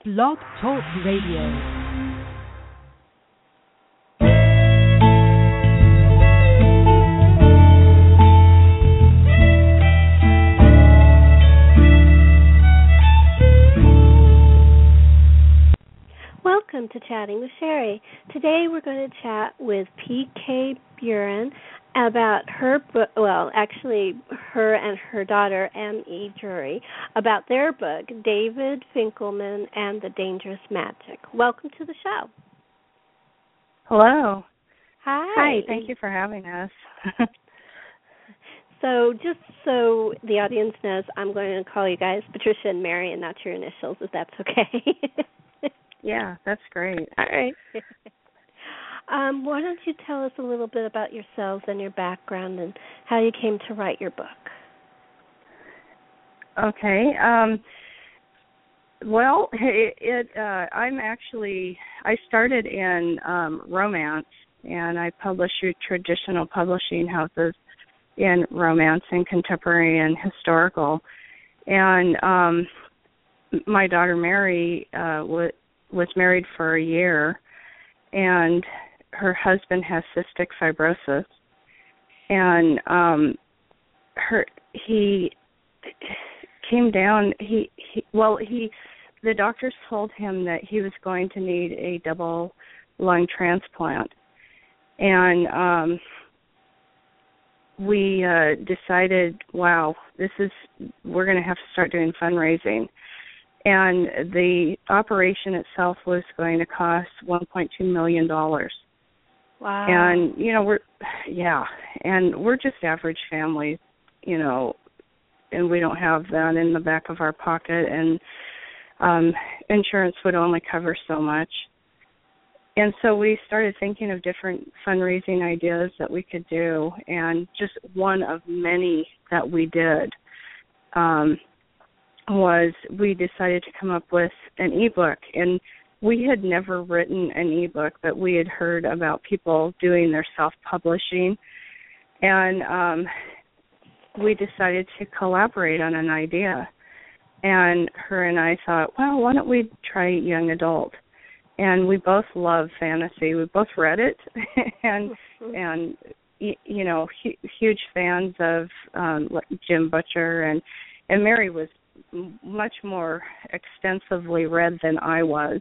Blog Talk Radio. Welcome to Chatting with Sherry. Today we're going to chat with P.K. Buren about her book, well, actually her and her daughter, M.E. Drury, about their book, David Finkelman and the Dangerous Magic. Welcome to the show. Hello. Hi. Thank you for having us. So just so the audience knows, I'm going to call you guys Patricia and Mary and not your initials, if that's okay. Yeah, that's great. All right. Why don't you tell us a little bit about yourselves and your background and how you came to write your book? Okay. Well, I started in romance, and I publish through traditional publishing houses in romance and contemporary and historical. And my daughter Mary was married for a year, and her husband has cystic fibrosis, and he came down. The doctors told him that he was going to need a double lung transplant, and we decided, wow, we're going to have to start doing fundraising. And the operation itself was going to cost $1.2 million. Wow. And, we're just average families, and we don't have that in the back of our pocket, and insurance would only cover so much. And so we started thinking of different fundraising ideas that we could do, and just one of many that we did was we decided to come up with an ebook. And we had never written an ebook, but we had heard about people doing their self-publishing. And we decided to collaborate on an idea. And her and I thought, well, why don't we try young adult? And we both love fantasy. We both read it, and huge fans of Jim Butcher, and Mary was much more extensively read than I was.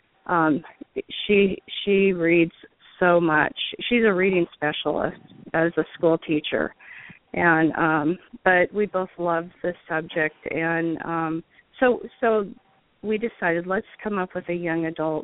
She reads so much. She's a reading specialist as a school teacher, and but we both love the subject, and so we decided, let's come up with a young adult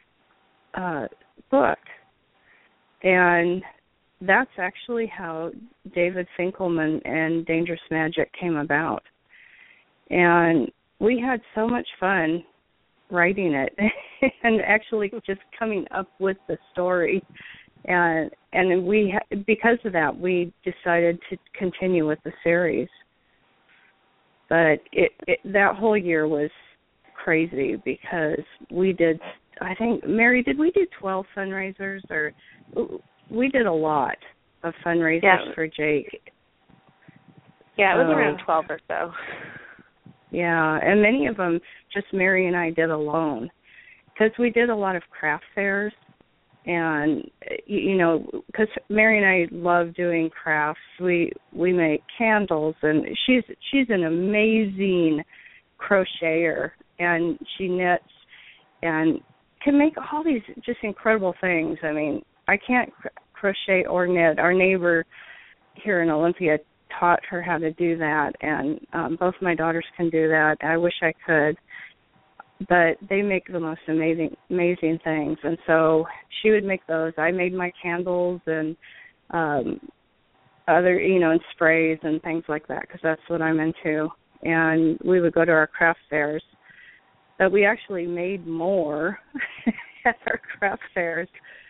book. And that's actually how David Finkelman and Dangerous Magic came about. And we had so much fun writing it and actually just coming up with the story. And because of that, we decided to continue with the series. But that whole year was crazy because we did, I think, Mary, did we do 12 fundraisers? Or we did a lot of fundraisers for Jake. Yeah, it was around 12 or so. Yeah, and many of them just Mary and I did alone, because we did a lot of craft fairs, and because Mary and I love doing crafts. We make candles, and she's an amazing crocheter, and she knits and can make all these just incredible things. I mean, I can't crochet or knit. Our neighbor here in Olympia taught her how to do that, and both my daughters can do that. I wish I could, but they make the most amazing things. And so she would make those. I made my candles and other, and sprays and things like that, because that's what I'm into. And we would go to our craft fairs, but we actually made more at our craft fairs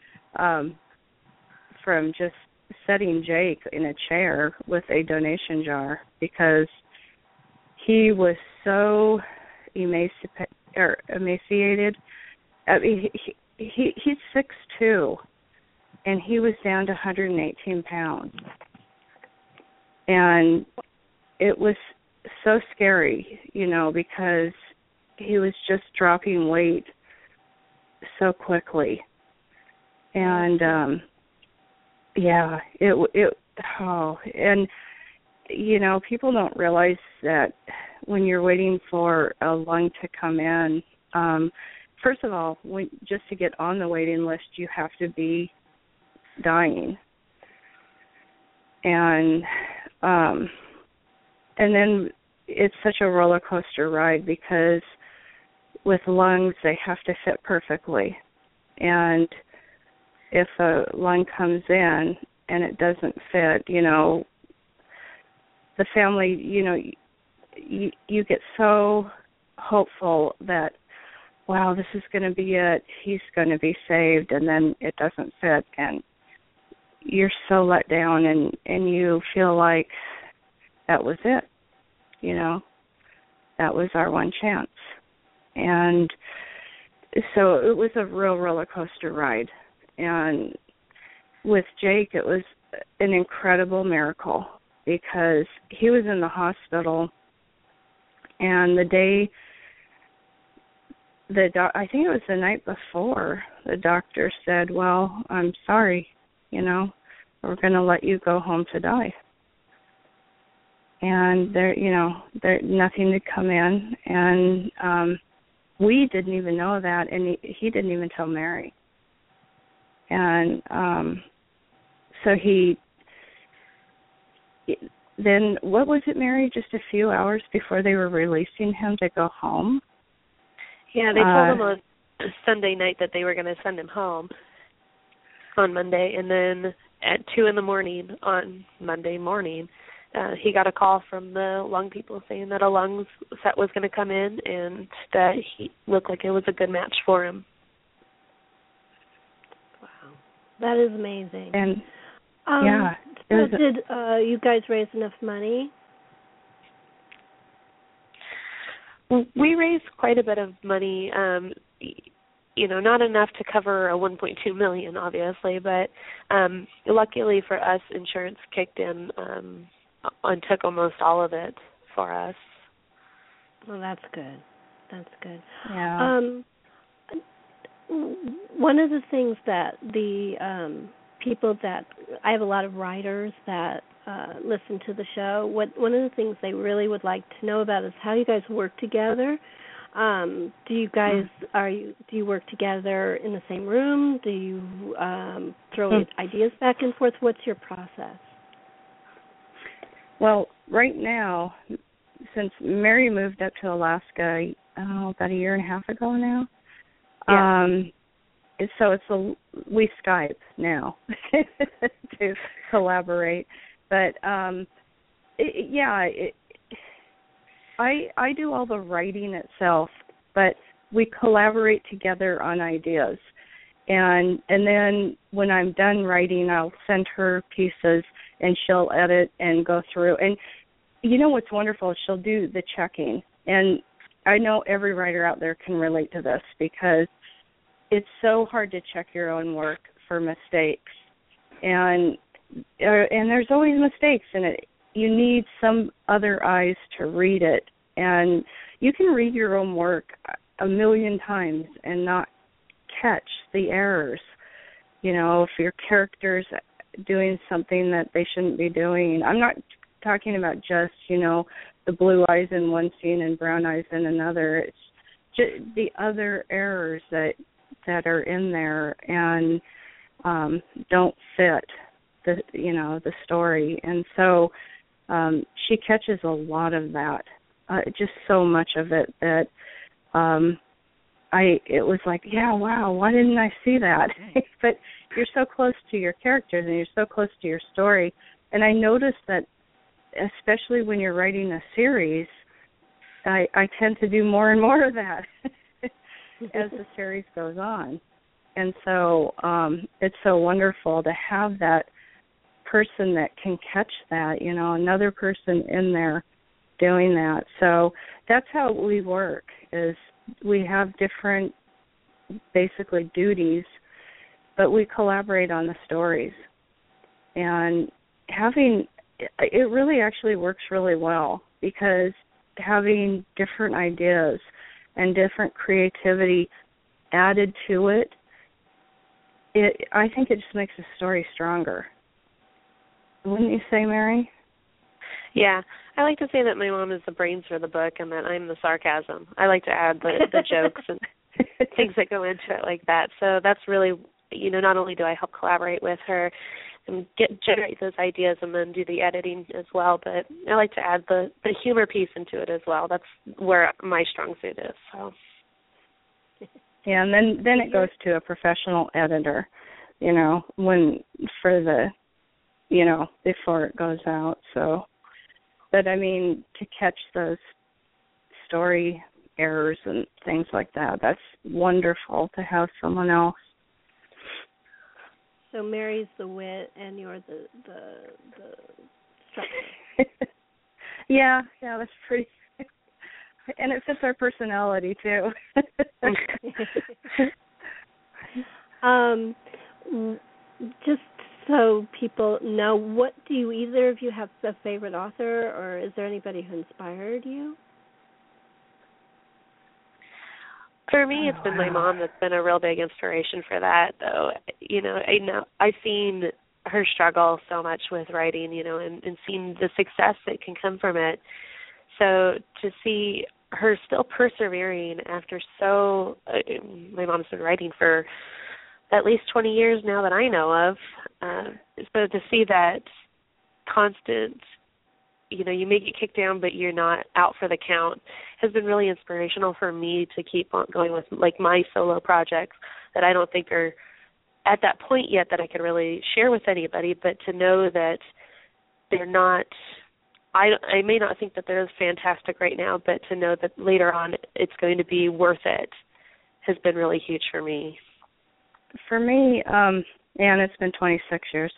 from just setting Jake in a chair with a donation jar, because he was so emaciated. I mean, he's 6'2", and he was down to 118 pounds. And it was so scary, because he was just dropping weight so quickly. And and you know, people don't realize that when you're waiting for a lung to come in, first of all, just to get on the waiting list, you have to be dying. And then it's such a roller coaster ride, because with lungs, they have to fit perfectly. And if a lung comes in and it doesn't fit, you know, the family, you know, you get so hopeful that, wow, this is going to be it. He's going to be saved, and then it doesn't fit, and you're so let down, and you feel like that was it. You know, that was our one chance. And so it was a real roller coaster ride. And with Jake, it was an incredible miracle, because he was in the hospital, and the day, I think it was the night before, the doctor said, well, I'm sorry, you know, we're going to let you go home to die. And there nothing to come in, and we didn't even know that, and he didn't even tell Mary. And so then what was it, Mary? Just a few hours before they were releasing him to go home? Yeah, they told him on Sunday night that they were going to send him home on Monday, and then at 2 a.m. on Monday morning, he got a call from the lung people saying that a lung set was going to come in and that he looked like it was a good match for him. Wow. That is amazing. And, So did you guys raise enough money? We raised quite a bit of money, you know, not enough to cover a $1.2 million, obviously, but luckily for us, insurance kicked in and took almost all of it for us. Well, that's good. That's good. Yeah. One of the things that the people that I have a lot of writers that listen to the show. One of the things they really would like to know about is how you guys work together. Do you work together in the same room? Do you throw ideas back and forth? What's your process? Well, right now, since Mary moved up to Alaska, about a year and a half ago now. Yeah. So we Skype now to collaborate, but I do all the writing itself, but we collaborate together on ideas, and then when I'm done writing, I'll send her pieces, and she'll edit and go through. And you know what's wonderful? She'll do the checking, and I know every writer out there can relate to this, because it's so hard to check your own work for mistakes, and there's always mistakes in it. You need some other eyes to read it, and you can read your own work a million times and not catch the errors. You know, if your character's doing something that they shouldn't be doing. I'm not talking about just, you know, the blue eyes in one scene and brown eyes in another. It's just the other errors that are in there and don't fit the story. And so she catches a lot of that, just so much of it that it was like, yeah, wow, why didn't I see that? But you're so close to your characters and you're so close to your story. And I noticed that, especially when you're writing a series, I tend to do more and more of that as the series goes on. And so it's so wonderful to have that person that can catch that, you know, another person in there doing that. So that's how we work, is we have different, basically, duties, but we collaborate on the stories. And it really actually works really well, because having different ideas and different creativity added to it, I think it just makes the story stronger. Wouldn't you say, Mary? Yeah, I like to say that my mom is the brains for the book and that I'm the sarcasm. I like to add the jokes and things that go into it like that. So that's really, not only do I help collaborate with her and generate those ideas and then do the editing as well, but I like to add the humor piece into it as well. That's where my strong suit is. So. Yeah, and then it goes to a professional editor, before it goes out. So, but I mean, to catch those story errors and things like that, that's wonderful to have someone else. So Mary's the wit and you're the structure. Yeah, that's pretty. And it fits our personality too. Just so people know, what do you either of you have a favorite author, or is there anybody who inspired you? For me, it's been my mom that's been a real big inspiration for that, though. I've seen her struggle so much with writing, and seen the success that can come from it. So to see her still persevering after my mom's been writing for at least 20 years now that I know of. So to see that constant, you may get kicked down, but you're not out for the count, has been really inspirational for me to keep on going with my solo projects that I don't think are at that point yet that I can really share with anybody, but to know that they're not, I may not think that they're fantastic right now, but to know that later on it's going to be worth it has been really huge for me. For me, and it's been 26 years.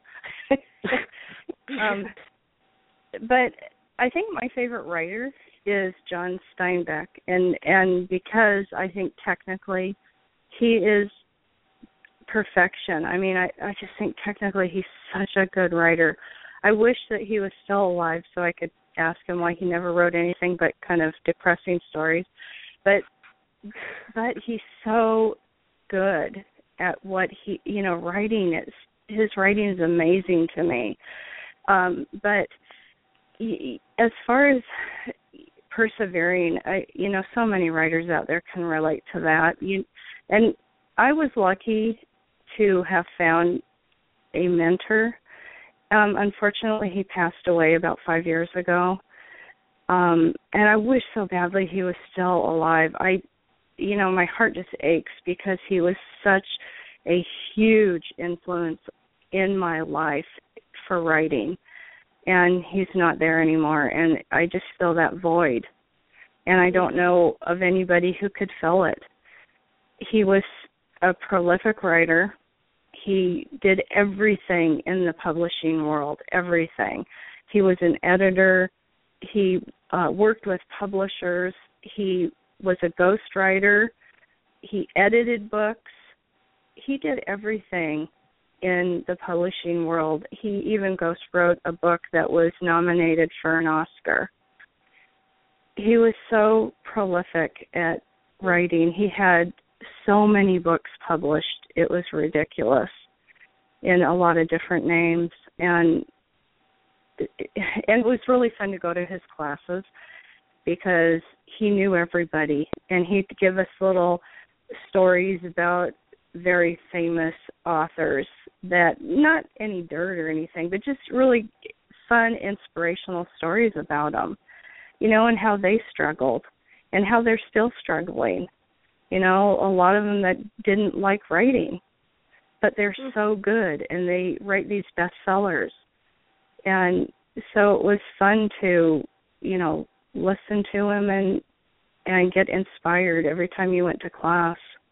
But I think my favorite writer is John Steinbeck, and because I think technically he is perfection. I mean, I just think technically he's such a good writer. I wish that he was still alive so I could ask him why he never wrote anything but kind of depressing stories. But he's so good at what he, writing is. His writing is amazing to me. But as far as persevering, so many writers out there can relate to that. And I was lucky to have found a mentor. Unfortunately, he passed away about 5 years ago. And I wish so badly he was still alive. My heart just aches because he was such a huge influence in my life for writing. And he's not there anymore. And I just feel that void. And I don't know of anybody who could fill it. He was a prolific writer. He did everything in the publishing world, everything. He was an editor. He worked with publishers. He was a ghostwriter. He edited books. He did everything in the publishing world. He even ghost wrote a book that was nominated for an Oscar. He was so prolific at writing. He had so many books published. It was ridiculous in a lot of different names. And it was really fun to go to his classes because he knew everybody. And he'd give us little stories about very famous authors that, not any dirt or anything, but just really fun, inspirational stories about them, and how they struggled and how they're still struggling. A lot of them that didn't like writing, but they're so good and they write these bestsellers. And so it was fun to, listen to him and get inspired every time you went to class.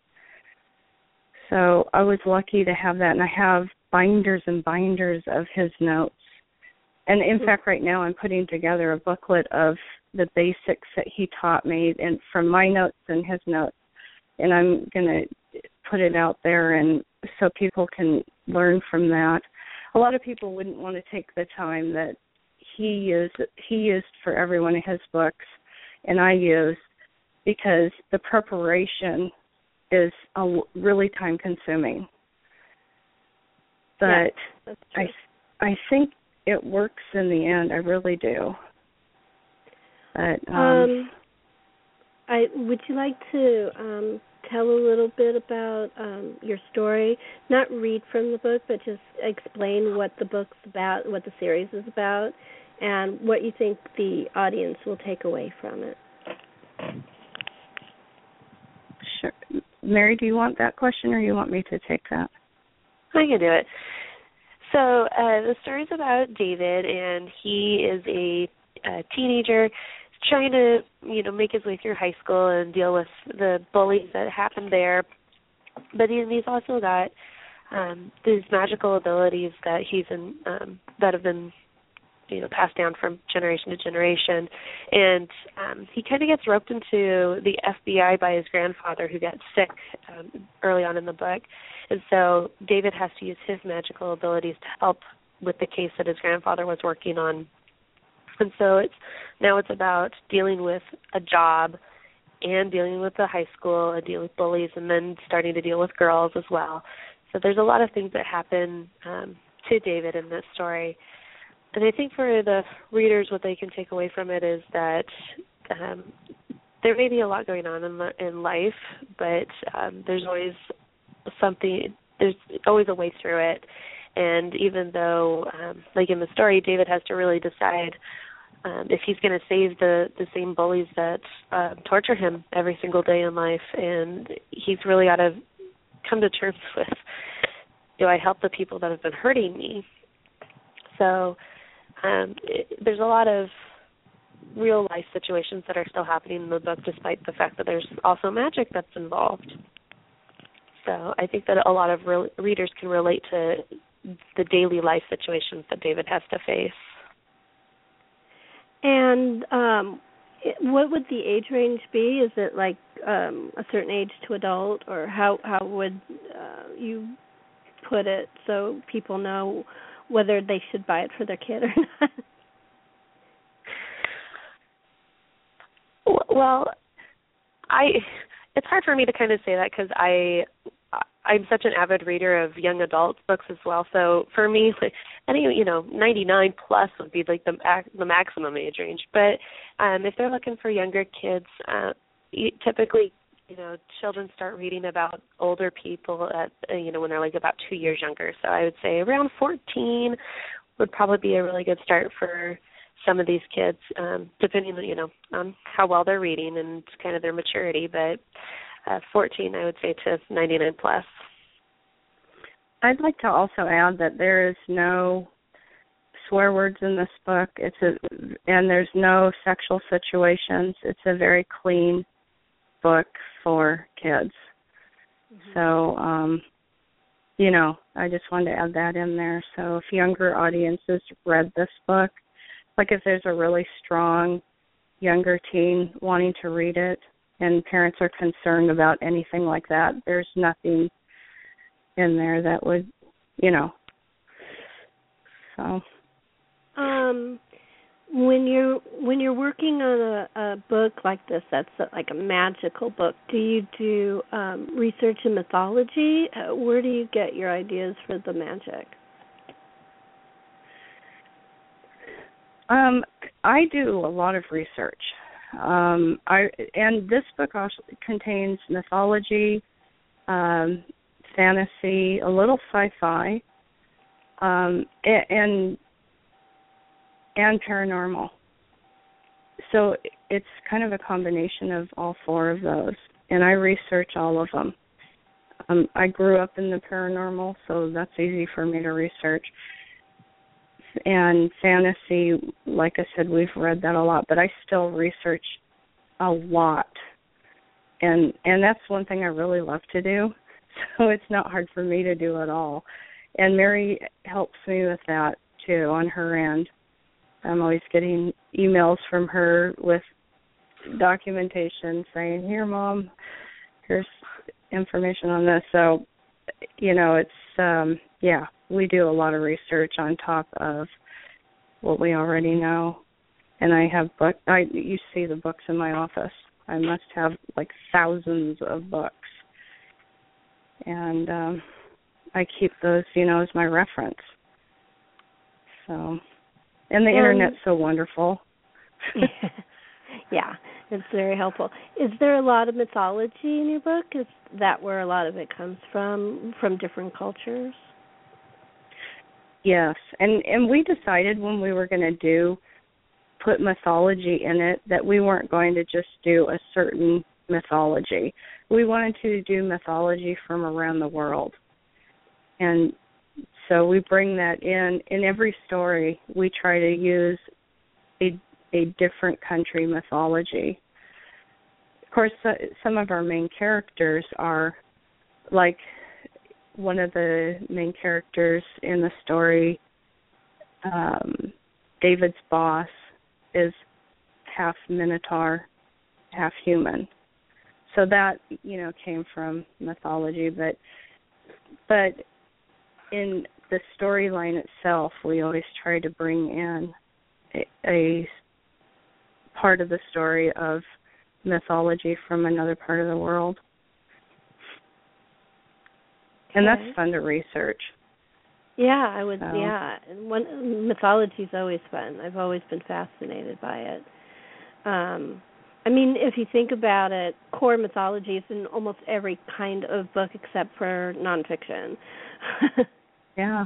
So I was lucky to have that, and I have binders and binders of his notes. And in fact, right now I'm putting together a booklet of the basics that he taught me, and from my notes and his notes. And I'm going to put it out there and so people can learn from that. A lot of people wouldn't want to take the time that he used for every one of his books, and I used. because the preparation is really time consuming. But yeah, that's true. I think it works in the end. I really do. But would you like to tell a little bit about your story? Not read from the book, but just explain what the book's about, what the series is about, and what you think the audience will take away from it. Sure. Mary, do you want that question, or you want me to take that? I can do it. So the story's about David, and he is a teenager trying to, make his way through high school and deal with the bullies that happened there. But he's also got these magical abilities that that have been, passed down from generation to generation. And he kind of gets roped into the FBI by his grandfather, who got sick early on in the book. And so David has to use his magical abilities to help with the case that his grandfather was working on. And so it's about dealing with a job and dealing with the high school and dealing with bullies, and then starting to deal with girls as well. So there's a lot of things that happen to David in this story. And I think for the readers, what they can take away from it is that there may be a lot going on in life, but there's always a way through it. And even though, like in the story, David has to really decide if he's going to save the same bullies that torture him every single day in life, and he's really got to come to terms with, do I help the people that have been hurting me? So there's a lot of real life situations that are still happening in the book, despite the fact that there's also magic that's involved. So I think that a lot of readers can relate to the daily life situations that David has to face. And what would the age range be? Is it like a certain age to adult, or how would you put it so people know whether they should buy it for their kid or not? Well, it's hard for me to kind of say that because I'm such an avid reader of young adult books as well. So for me, like, 99 plus would be like the maximum age range. But if they're looking for younger kids, typically, children start reading about older people at, when they're like about 2 years younger. So I would say around 14 would probably be a really good start for some of these kids, depending, on how well they're reading and kind of their maturity. But 14, I would say, to 99 plus. I'd like to also add that there is no swear words in this book. And there's no sexual situations. It's a very clean book for kids. Mm-hmm. So, I just wanted to add that in there. So if younger audiences read this book, like if there's a really strong younger teen wanting to read it, and parents are concerned about anything like that, there's nothing in there that would, so. When you're working on a book like this, that's like a magical book, do you do research in mythology? Where do you get your ideas for the magic? I do a lot of research. And this book also contains mythology, fantasy, a little sci-fi, and paranormal. So it's kind of a combination of all four of those, and I research all of them. I grew up in the paranormal, so that's easy for me to research. And fantasy, like I said, we've read that a lot, but I still research a lot. And that's one thing I really love to do, so it's not hard for me to do at all. And Mary helps me with that, too, on her end. I'm always getting emails from her with documentation saying, here, Mom, here's information on this. So, it's, we do a lot of research on top of what we already know. And I have you see the books in my office. I must have like thousands of books. And I keep those, as my reference. So, and the Internet's so wonderful. Yeah, it's very helpful. Is there a lot of mythology in your book? Is that where a lot of it comes from different cultures? Yes, and we decided when we were going to put mythology in it that we weren't going to just do a certain mythology. We wanted to do mythology from around the world. And so we bring that in. In every story, we try to use a different country mythology. Of course, some of our main characters are, like one of the main characters in the story, David's boss, is half Minotaur, half human. So that, came from mythology, but in the storyline itself, we always try to bring in a part of the story of mythology from another part of the world. And that's fun to research. Yeah, I would. So. Yeah, mythology is always fun. I've always been fascinated by it. I mean, if you think about it, core mythology is in almost every kind of book except for nonfiction. Yeah.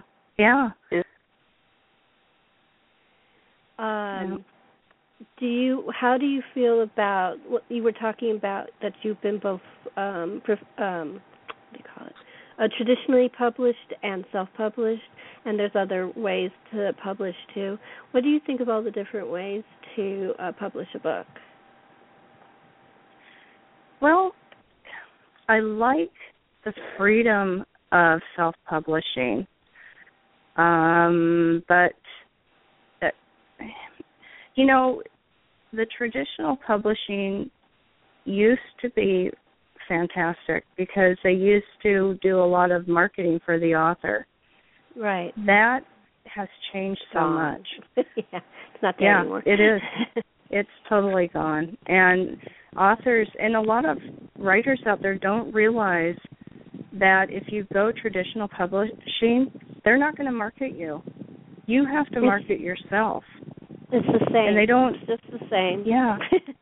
How do you feel about what you were talking about, that you've been both what do you call it? Traditionally published and self-published, and there's other ways to publish too. What do you think of all the different ways to publish a book? Well, I like the freedom of self-publishing, but the traditional publishing used to be fantastic because they used to do a lot of marketing for the author. Right. That has changed so much. Yeah, it's not there anymore. Yeah, it is. It's totally gone. And authors and a lot of writers out there don't realize that if you go traditional publishing, they're not going to market you. You have to market yourself. It's the same. And they don't. It's just the same. Yeah.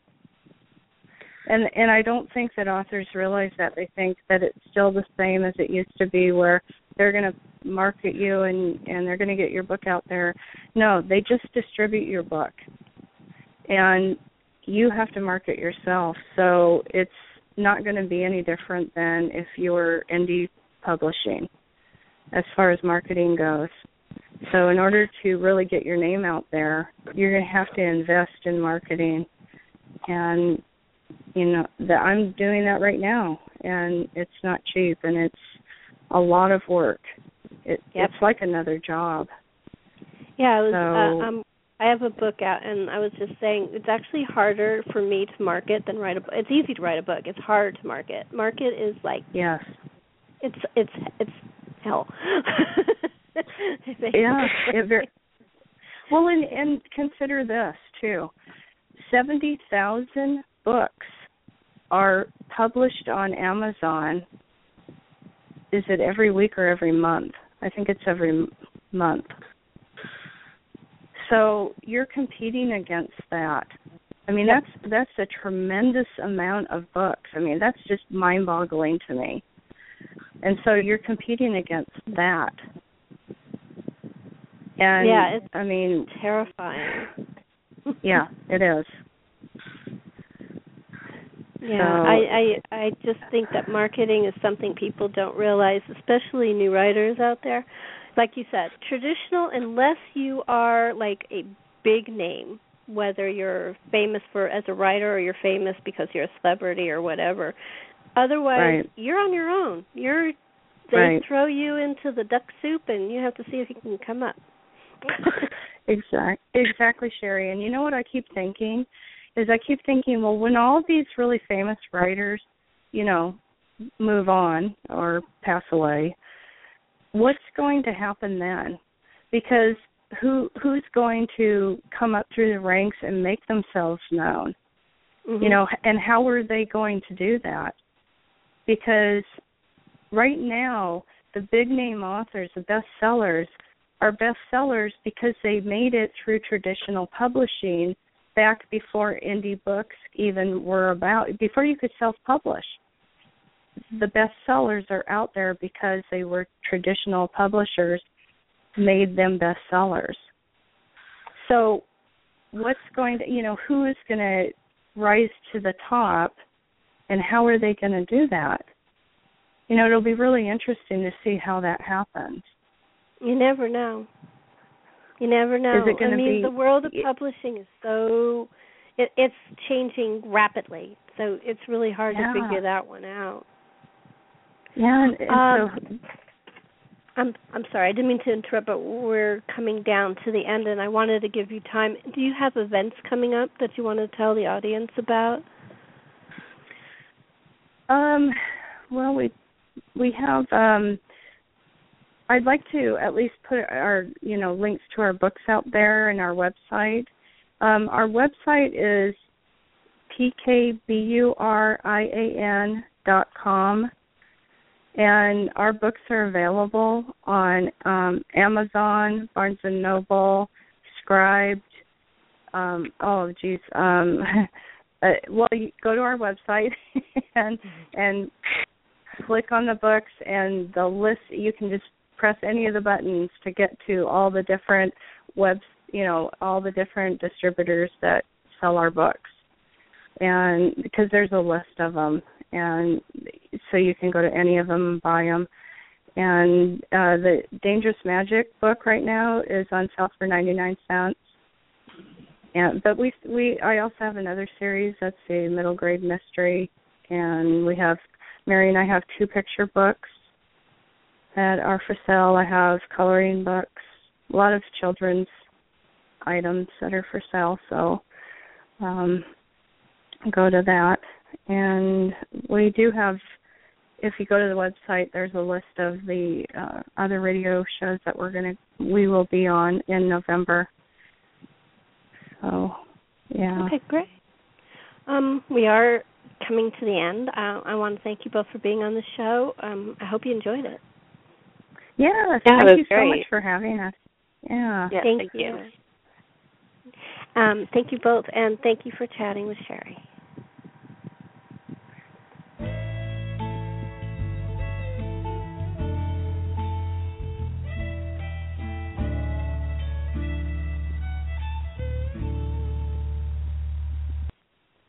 And I don't think that authors realize that. They think that it's still the same as it used to be, where they're going to market you and they're going to get your book out there. No, they just distribute your book. And you have to market yourself. So it's not going to be any different than if you were indie publishing as far as marketing goes. So in order to really get your name out there, you're going to have to invest in marketing. And, I'm doing that right now. And it's not cheap, and it's a lot of work. It's like another job. Yeah, I have a book out, and I was just saying it's actually harder for me to market than write a book. It's easy to write a book. It's hard to market. Market is like it's hell. Yeah. Well, and consider this too: 70,000 books are published on Amazon. Is it every week or every month? I think it's every month. So you're competing against that. I mean, that's a tremendous amount of books. I mean, that's just mind-boggling to me. And so you're competing against that. And it's terrifying. Yeah, it is. Yeah, so, I just think that marketing is something people don't realize, especially new writers out there. Like you said, traditional, unless you are like a big name, whether you're famous as a writer or you're famous because you're a celebrity or whatever. Otherwise, you're on your own. They throw you into the duck soup, and you have to see if you can come up. Exactly, Sherry. And you know what I keep thinking? Well, when all these really famous writers, move on or pass away, what's going to happen then? Because who's going to come up through the ranks and make themselves known? You know, and how are they going to do that? Because right now, the big name authors, the bestsellers, are bestsellers because they made it through traditional publishing back before indie books even were about, before you could self-publish. The bestsellers are out there because they were traditional publishers made them bestsellers. So what's going to, you know, who is going to rise to the top, and how are they going to do that? You know, it'll be really interesting to see how that happens. You never know. You never know. Is it going to be, the world of publishing is so, it's changing rapidly, so it's really hard to figure that one out. Yeah, and so I'm sorry, I didn't mean to interrupt, but we're coming down to the end, and I wanted to give you time. Do you have events coming up that you want to tell the audience about? Well, we have. I'd like to at least put our, you know, links to our books out there and our website. Our website is pkburian.com. And our books are available on Amazon, Barnes & Noble, Scribd. Well, you go to our website and click on the books, and the list, you can just press any of the buttons to get to all the different all the different distributors that sell our books. And because there's a list of them. And so you can go to any of them and buy them. And the Dangerous Magic book right now is on sale for 99 cents. But I also have another series that's a middle grade mystery, and Mary and I have 2 picture books that are for sale. I have coloring books, a lot of children's items that are for sale. So go to that. And we do have, if you go to the website, there's a list of the other radio shows that we will be on in November. So, yeah. Okay, great. We are coming to the end. I want to thank you both for being on the show. I hope you enjoyed it. Yeah, thank you so much for having us. Yeah. Thank you. Thank you both, and thank you for chatting with Sherry.